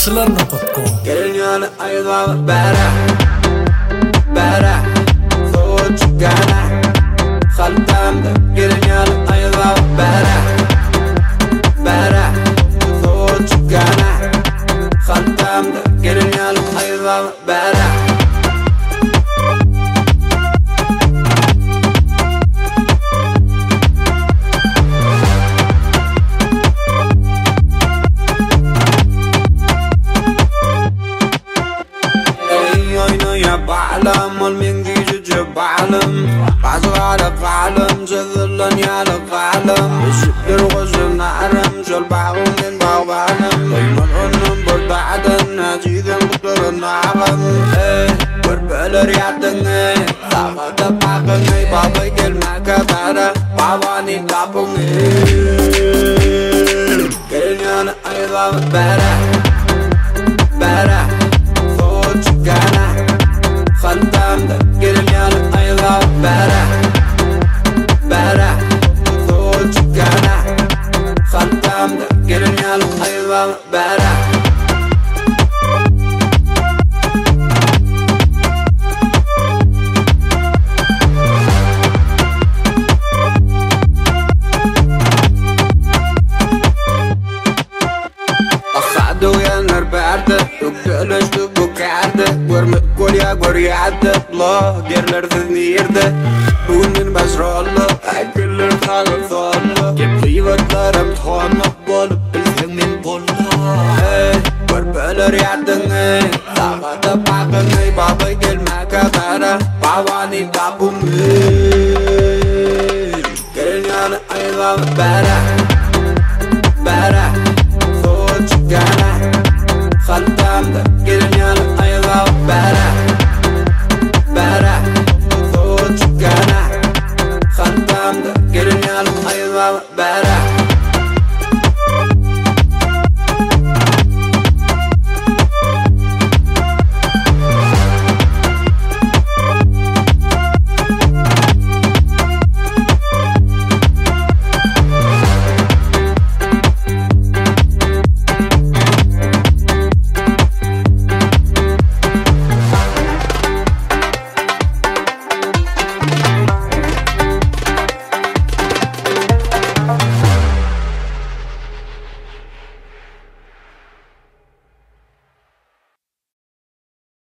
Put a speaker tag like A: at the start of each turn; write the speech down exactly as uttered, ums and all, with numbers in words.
A: yaxshilarni qotqo.
B: Gelin ayılan bere Bere Soğuk gana Xaltamda gelin ayılan bere Bere Soğuk gana Xaltamda gelin ayılan bere بعلم والمنجي جوجو بعلم بعزو على بعلم جذلن يالا بعلم الشبير غزو نعرم جل بعضو من بعض بعلم دايما انم بالبعدن نجيذن قدر نعرم ايه وربالر يعدن ايه طاقة باقن ايه بابا كلمة كبارة باباني قابون ايه كرنيان ايضا بارة بارة فوت شكانا Xaltamda gelin ayılan bere Bere Soğuk gana Xaltamda gelin ayılan bere أخذوا ينر بعده وقلش تبوك عده ورمت كل يا قري عده الله جرلر ذنيرده بونن بزر الله أكلر ثاغل ثالله كيف لرم تخوانا بول بالفهم من بولها وربالر يعدني ثاغة باقني بابا كلمة كبارة باباني بابو مين كرنيان أيضا بارة بارة Gana Xaltamda gelin ayılan bere